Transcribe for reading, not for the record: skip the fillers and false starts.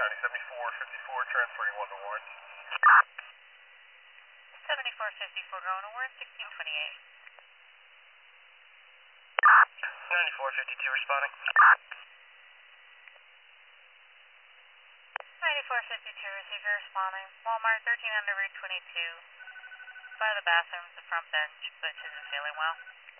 County 7454, transporting 1 to Warren. 7454 going to Warren, 1628. 9452 responding. 9452 receiver responding. Walmart 13 under Route 22. By the bathrooms, the front bench, which isn't feeling well.